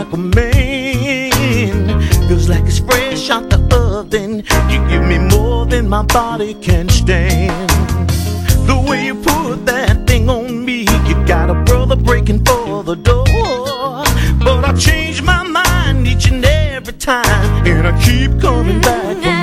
like a man. Feels like it's fresh out the oven. You give me more than my body can stand. The way you put that thing on me, you got a brother breaking for the door. But I change my mind each and every time, and I keep coming back for